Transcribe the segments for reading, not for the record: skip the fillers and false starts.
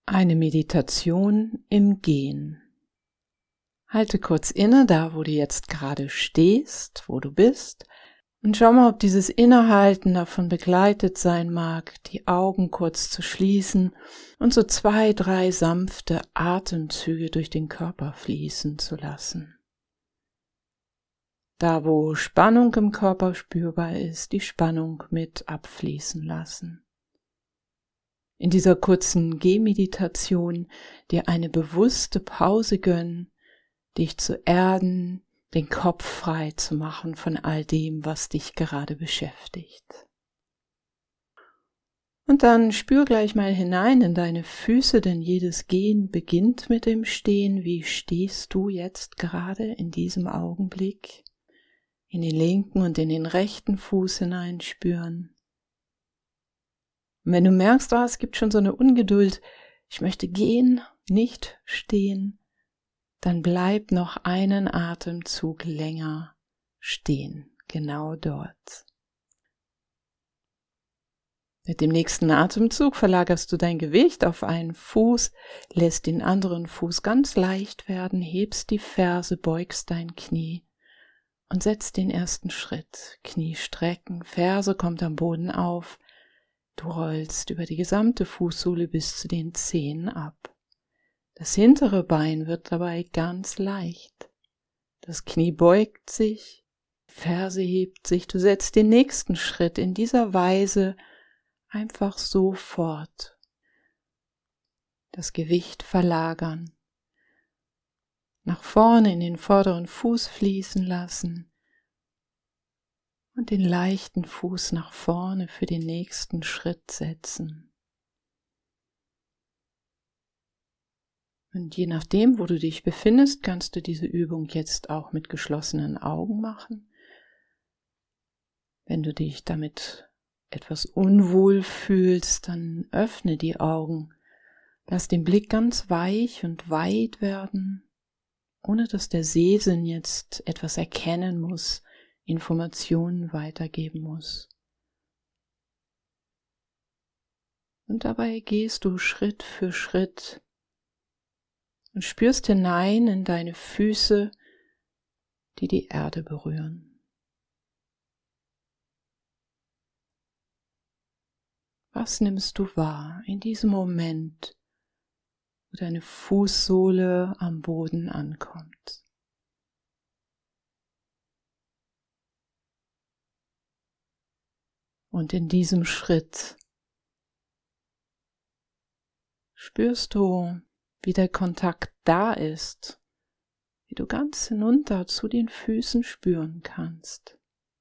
Eine Meditation im Gehen. Halte kurz inne, da wo du jetzt gerade stehst, wo du bist, und schau mal, ob dieses Innehalten davon begleitet sein mag, die Augen kurz zu schließen und so 2, 3 sanfte Atemzüge durch den Körper fließen zu lassen. Da wo Spannung im Körper spürbar ist, die Spannung mit abfließen lassen. In dieser kurzen Gehmeditation dir eine bewusste Pause gönnen, dich zu erden, den Kopf frei zu machen von all dem, was dich gerade beschäftigt. Und dann spür gleich mal hinein in deine Füße, denn jedes Gehen beginnt mit dem Stehen. Wie stehst du jetzt gerade in diesem Augenblick? In den linken und in den rechten Fuß hineinspüren. Und wenn du merkst, es gibt schon so eine Ungeduld, ich möchte gehen, nicht stehen, dann bleib noch einen Atemzug länger stehen, genau dort. Mit dem nächsten Atemzug verlagerst du dein Gewicht auf einen Fuß, lässt den anderen Fuß ganz leicht werden, hebst die Ferse, beugst dein Knie und setzt den ersten Schritt. Knie strecken, Ferse kommt am Boden auf. Du rollst über die gesamte Fußsohle bis zu den Zehen ab. Das hintere Bein wird dabei ganz leicht. Das Knie beugt sich, die Ferse hebt sich. Du setzt den nächsten Schritt in dieser Weise einfach so fort. Das Gewicht verlagern. Nach vorne in den vorderen Fuß fließen lassen. Und den leichten Fuß nach vorne für den nächsten Schritt setzen. Und je nachdem, wo du dich befindest, kannst du diese Übung jetzt auch mit geschlossenen Augen machen. Wenn du dich damit etwas unwohl fühlst, dann öffne die Augen. Lass den Blick ganz weich und weit werden, ohne dass der Sehsinn jetzt etwas erkennen muss, Informationen weitergeben muss. Und dabei gehst du Schritt für Schritt und spürst hinein in deine Füße, die die Erde berühren. Was nimmst du wahr in diesem Moment, wo deine Fußsohle am Boden ankommt? Und in diesem Schritt spürst du, wie der Kontakt da ist, wie du ganz hinunter zu den Füßen spüren kannst,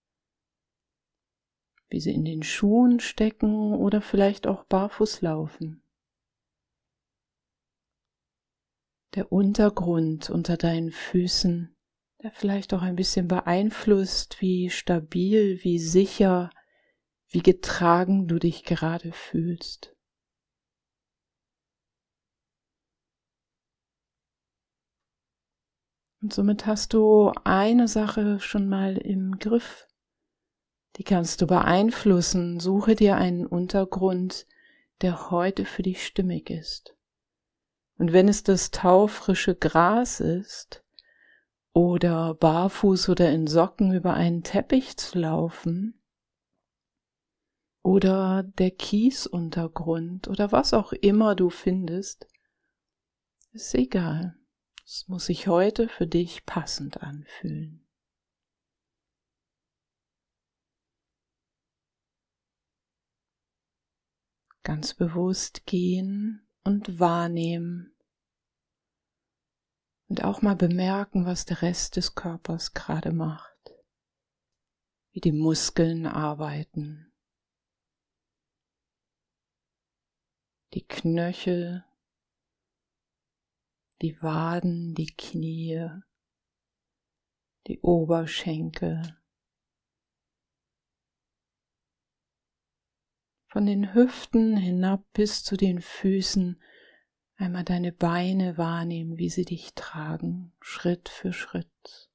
wie sie in den Schuhen stecken oder vielleicht auch barfuß laufen. Der Untergrund unter deinen Füßen, der vielleicht auch ein bisschen beeinflusst, wie stabil, wie sicher, wie getragen du dich gerade fühlst. Und somit hast du eine Sache schon mal im Griff. Die kannst du beeinflussen. Suche dir einen Untergrund, der heute für dich stimmig ist. Und wenn es das taufrische Gras ist, oder barfuß oder in Socken über einen Teppich zu laufen, oder der Kiesuntergrund oder was auch immer du findest, ist egal. Es muss sich heute für dich passend anfühlen. Ganz bewusst gehen und wahrnehmen und auch mal bemerken, was der Rest des Körpers gerade macht, wie die Muskeln arbeiten, die Knöchel, die Waden, die Knie, die Oberschenkel. Von den Hüften hinab bis zu den Füßen einmal deine Beine wahrnehmen, wie sie dich tragen, Schritt für Schritt.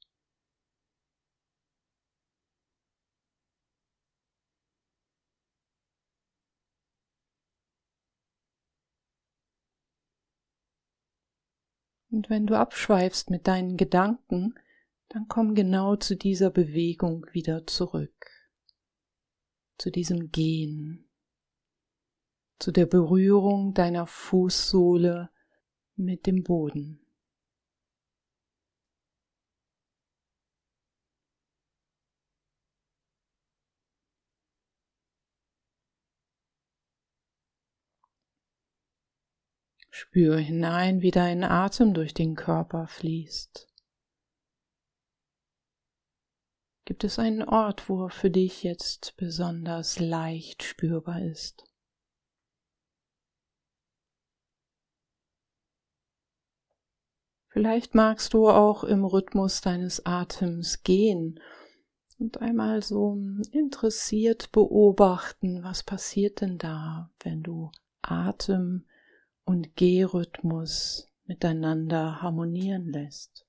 Und wenn du abschweifst mit deinen Gedanken, dann komm genau zu dieser Bewegung wieder zurück, zu diesem Gehen, zu der Berührung deiner Fußsohle mit dem Boden. Spür hinein, wie dein Atem durch den Körper fließt. Gibt es einen Ort, wo er für dich jetzt besonders leicht spürbar ist? Vielleicht magst du auch im Rhythmus deines Atems gehen und einmal so interessiert beobachten, was passiert denn da, wenn du Atem und Gehrhythmus miteinander harmonieren lässt.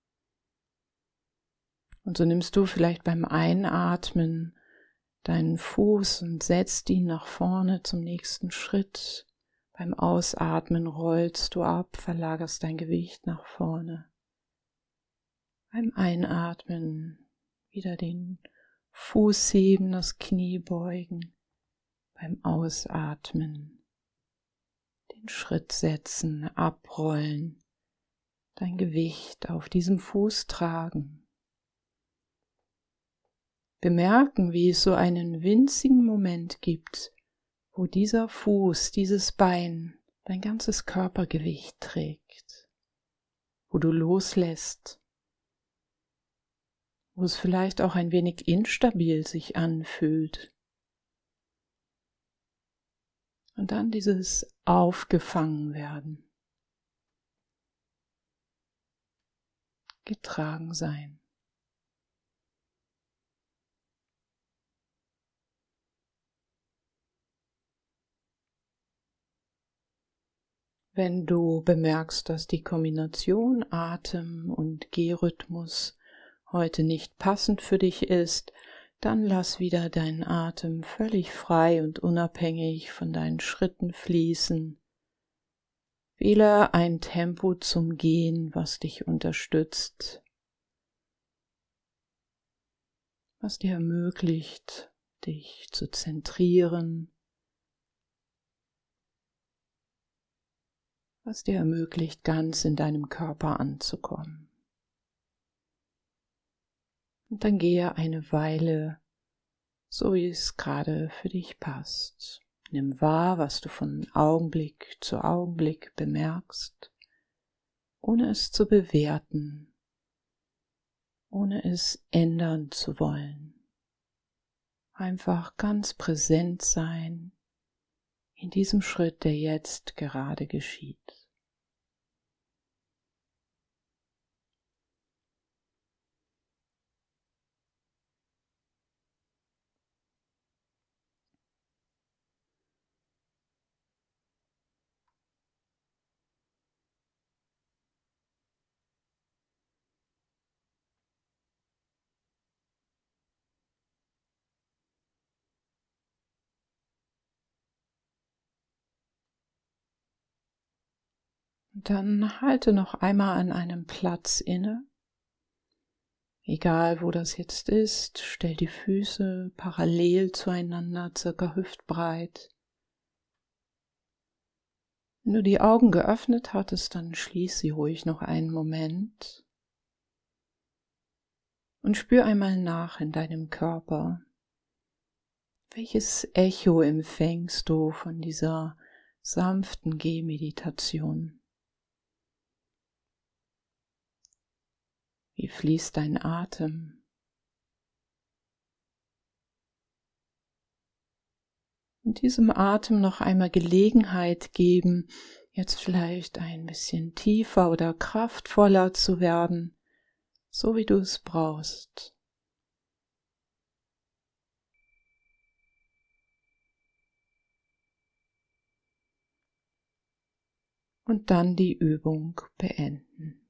Und so nimmst du vielleicht beim Einatmen deinen Fuß und setzt ihn nach vorne zum nächsten Schritt. Beim Ausatmen rollst du ab, verlagerst dein Gewicht nach vorne. Beim Einatmen wieder den Fuß heben, das Knie beugen. Beim Ausatmen den Schritt setzen, abrollen, dein Gewicht auf diesem Fuß tragen. Bemerken, wie es so einen winzigen Moment gibt, wo dieser Fuß, dieses Bein dein ganzes Körpergewicht trägt, wo du loslässt, wo es vielleicht auch ein wenig instabil sich anfühlt. Und dann dieses Aufgefangenwerden, getragen sein. Wenn du bemerkst, dass die Kombination Atem und Gehrhythmus heute nicht passend für dich ist, dann lass wieder deinen Atem völlig frei und unabhängig von deinen Schritten fließen. Wähle ein Tempo zum Gehen, was dich unterstützt, was dir ermöglicht, dich zu zentrieren, was dir ermöglicht, ganz in deinem Körper anzukommen. Und dann gehe eine Weile, so wie es gerade für dich passt. Nimm wahr, was du von Augenblick zu Augenblick bemerkst, ohne es zu bewerten, ohne es ändern zu wollen. Einfach ganz präsent sein in diesem Schritt, der jetzt gerade geschieht. Und dann halte noch einmal an einem Platz inne. Egal wo das jetzt ist, stell die Füße parallel zueinander, circa hüftbreit. Wenn du die Augen geöffnet hattest, dann schließ sie ruhig noch einen Moment und spür einmal nach in deinem Körper. Welches Echo empfängst du von dieser sanften Gehmeditation? Wie fließt dein Atem? Und diesem Atem noch einmal Gelegenheit geben, jetzt vielleicht ein bisschen tiefer oder kraftvoller zu werden, so wie du es brauchst. Und dann die Übung beenden.